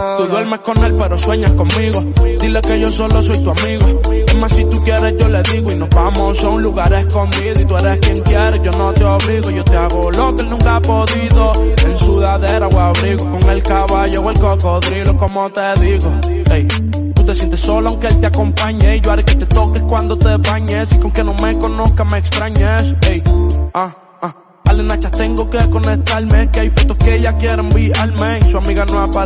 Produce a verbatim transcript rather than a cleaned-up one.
Tú duermes con él pero sueñas conmigo. Dile que yo solo soy tu amigo. Es más, si tú quieres yo le digo y nos vamos a un lugar escondido. Y tú eres quien quiere, yo no te obligo. Yo te hago lo que él nunca ha podido. En sudadera o abrigo, con el caballo o el cocodrilo, como te digo. Ey, tú te sientes solo aunque él te acompañe. Y yo haré que te toques cuando te bañes. Y con que no me conozca me extrañes. Ey, ah, ah. Dale Nacha, tengo que conectarme. Que hay fotos que ella quiere enviarme. Y su amiga no aparece.